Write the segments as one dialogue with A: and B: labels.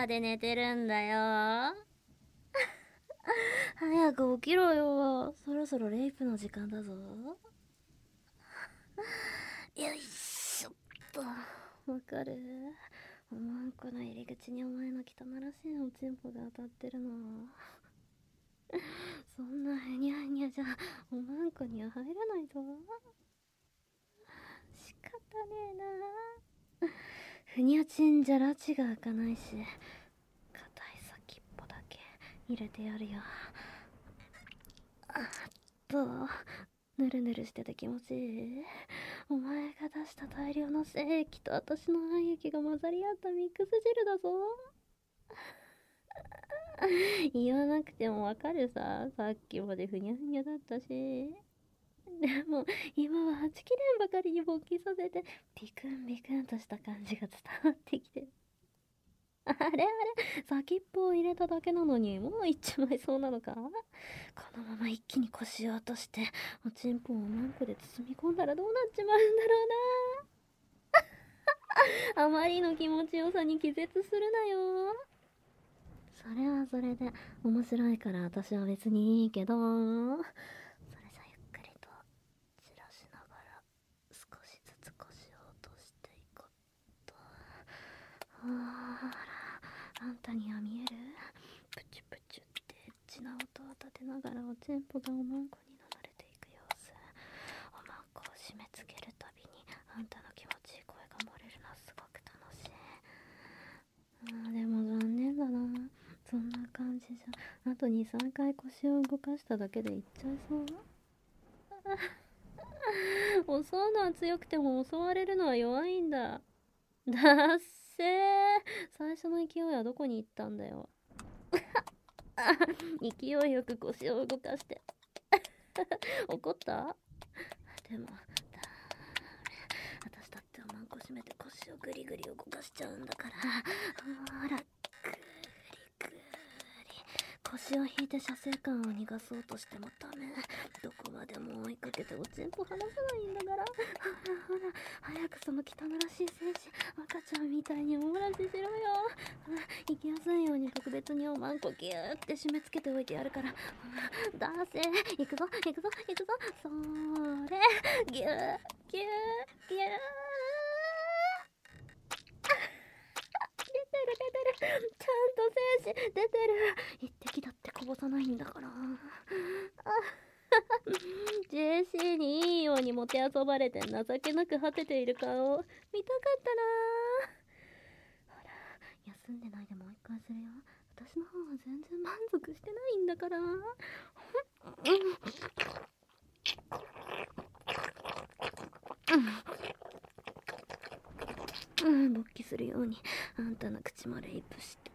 A: まで寝てるんだよ。早く起きろよ。そろそろレイプの時間だぞ。よいしょっと。わかる？おまんこの入り口にお前の汚らしいおちんぽが当たってるの。そんなふにゃふにゃじゃおまんこには入らないぞ。仕方ねえな。ふにゃちんじゃ拉致が開かないし、硬い先っぽだけ入れてやるよ。どう？ぬるぬるしてて気持ちいい？お前が出した大量の精液と私の愛液が混ざり合ったミックス汁だぞ。言わなくてもわかるさ。さっきまでふにゃふにゃだったし。でも今ははちきれんばかりに勃起させてビクンビクンとした感じが伝わってきて、あれあれ、先っぽを入れただけなのにもういっちまいそうなのか。このまま一気に腰を落としておちんぽをマンコで包み込んだらどうなっちまうんだろうな。あまりの気持ちよさに気絶するなよ。それはそれで面白いから私は別にいいけど、それじゃゆっくりと散らしながら少しずつ腰を落としていこうと。ほら、あんたには見える？プチュプチュってエッチな音を立てながらおちんぽがおまんこに飲まれていく様子。おまんこを締め付けるたびにあんたの気持ちいい声が漏れるのすごく楽しい。でも残念だな。そんな感じじゃあと 2,3 回腰を動かしただけでいっちゃいそう。襲うのは強くても襲われるのは弱いんだ。だっせー。最初の勢いはどこに行ったんだよ。勢いよく腰を動かして怒った？でも私だっておまんこ締めて腰をグリグリ動かしちゃうんだから。ほら、グリグリ。腰を引いて射精感を逃がそうとしてもダメ。どこまでも追いかけておちんぽ離さないんだから。ほら早くその汚らしい精子赤ちゃんみたいにおもらししろよ。行きやすいように特別におまんこギューって締め付けておいてやるから。出せ。行くぞ行くぞ行くぞ。それギューギューギュー。ちゃんと精子出てる。一滴だってこぼさないんだから。JC にいいようにもてあそばれて情けなく果てている顔見たかったな。ほら休んでないでもう一回するよ。私の方は全然満足してないんだから。勃起するようにあんたの口もレイプして。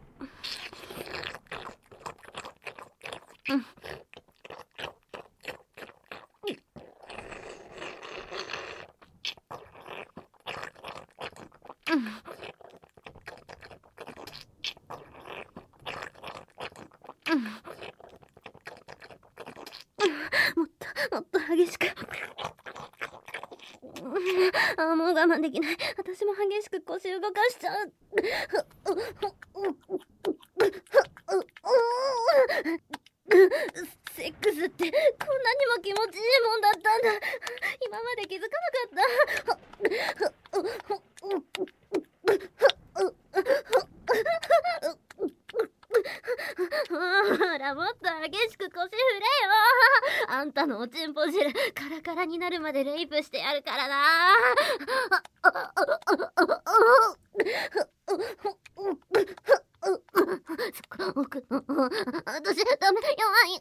A: もっと激しく。もう我慢できない。私も激しく腰動かしちゃう。セックスってこんなにも気持ちいいもんだったんだ。今まで気づかなかった。ほらもっと激しく腰振れよ。あんたのおちんぽ汁カラカラになるまでレイプしてやるからな。私ダメ、弱い。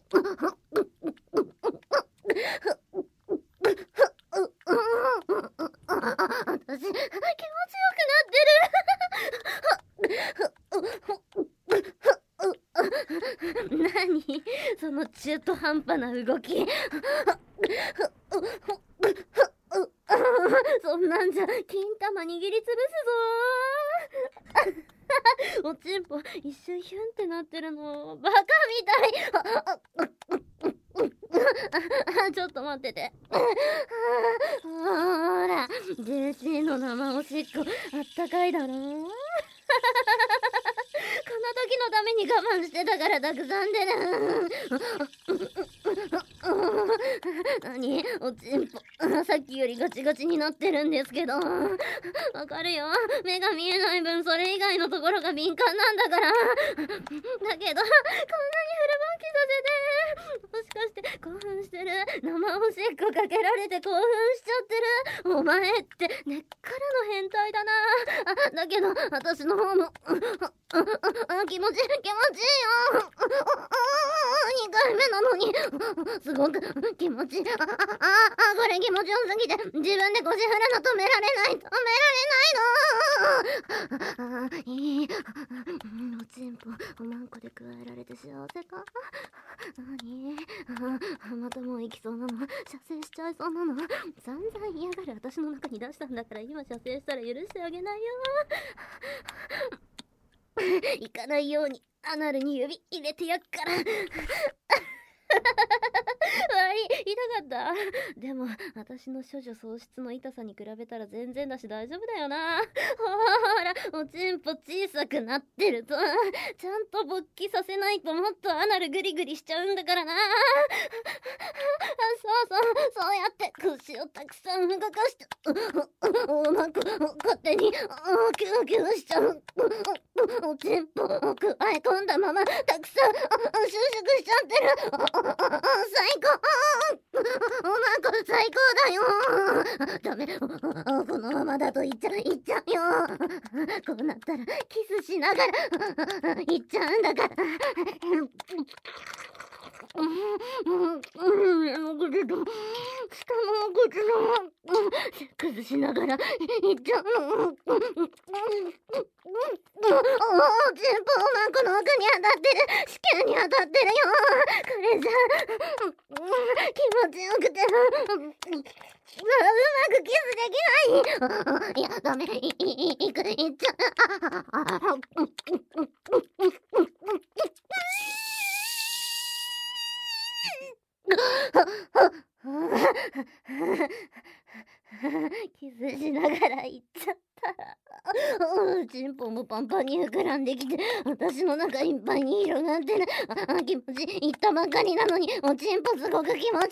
A: 私気持ちよくなってる。何その中途半端な動き。そんなんじゃ金玉握りつぶすぞ。おちんぽ一瞬ヒュンってなってるのバカみたい。ちょっと待ってて。ほら JC の生おしっこあったかいだろ。この時のために我慢してたからたくさん出る。何おちんぽさっきよりガチガチになってるんですけど。わかるよ、目が見えない分それ以外のところが敏感なんだから。だけどこんなにフルマンキさせて、もしかして興奮してる、生おしっこかけられて興奮しちゃってる。お前って根っからの変態だな。だけど私の方も気持ちいいよ。2回目なのにすごく気持ちいい。これ気持ちよすぎて自分で腰振るの止められないの。いいおちんぽおまんこで加えられて幸せか。またもう行きそうなの、射精しちゃいそうなの。散々嫌がる私の中に出したんだから、今射精したら許してあげないよ。行かないようにアナルに指入れてやっから。悪い、痛かった。でも私の処女喪失の痛さに比べたら全然だし大丈夫だよな。ほらおちんぽ小さくなってるとちゃんと勃起させないともっとアナルグリグリしちゃうんだからな。そうやって腰をたくさん動かしておまんこ勝手にキューキューしちゃう。おちんぽをくわえ込んだままたくさん収縮しちゃってる。最高。おまんこ最高だよ。ダメ、このままだといっちゃうよ。こうなったらキスしながらいっちゃうんだから。下の口のセックスしながらいっちゃうの。おちんぽおまんこの奥に当たってる。子宮に当たってるよ。これじゃ気持ちよくてうまくキスできない。いやダメ、いっちゃう。キスしながら言っちゃった。チンポもパンパンに膨らんできて私の中いっぱいに広がってる。気持ちいったばっかりなのにおちんぽすごく気持ちいいの。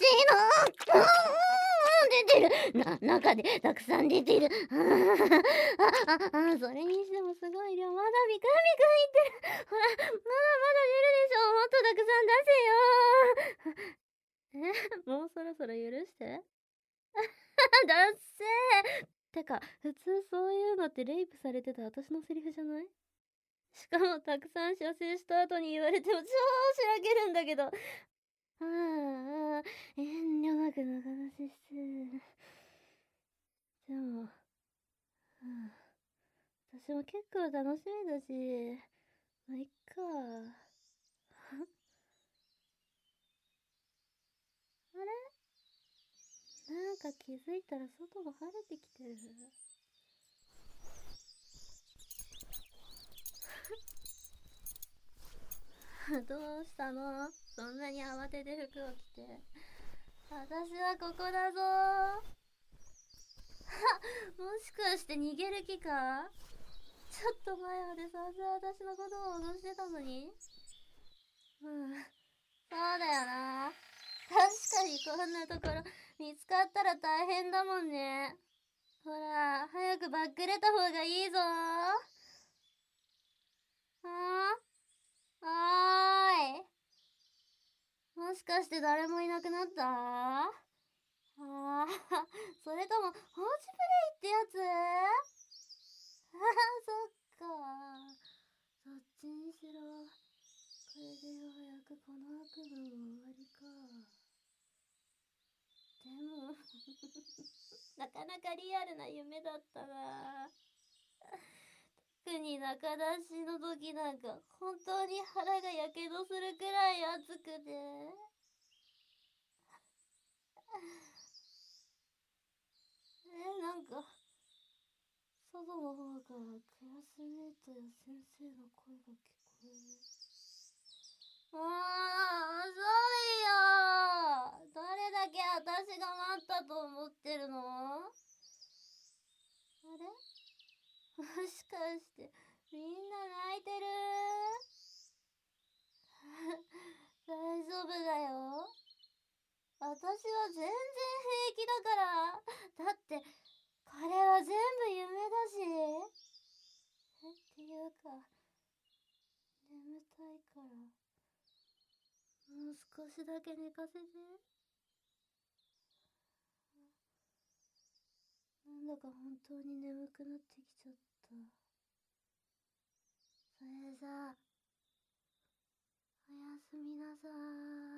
A: 出てる中でたくさん出てる。それにしてもすごい量、まだビクビクいってる。ほらまだ出るでしょ。もっとたくさん出せよ。もうそろそろ許してだっせー。てか普通そういうのってレイプされてた私のセリフじゃない？しかもたくさん射精した後に言われても超しらけるんだけど。遠慮なく中出しして。でも、私も結構楽しみだし、まあ、いっか。あれ？なんか気づいたら外も晴れてきてる。どうしたの？そんなに慌てて服を着て。私はここだぞ。もしかして逃げる気か？ちょっと前まで散々私のことを脅してたのに。そうだよな。確かにこんなところ見つかったら大変だもんね。ほら早くバックれた方がいいぞ。おーい、もしかして誰もいなくなった？それとも放置プレイってやつ？そっか。どっちにしろこれでようやくこの悪夢も終わりか。でもなかなかリアルな夢だったな。特に中出しの時なんか本当に腹がやけどするくらい熱くて。なんか外の方からクラスメートや先生の声が聞こえる。遅いよ。誰だけ私が待ったと思ってるの？あれ？もしかしてみんな泣いてる？ は全然平気だから。だって、これは全部夢だし。っていうか、眠たいから。もう少しだけ寝かせて。なんだか本当に眠くなってきちゃった。それじゃあ、おやすみなさーい。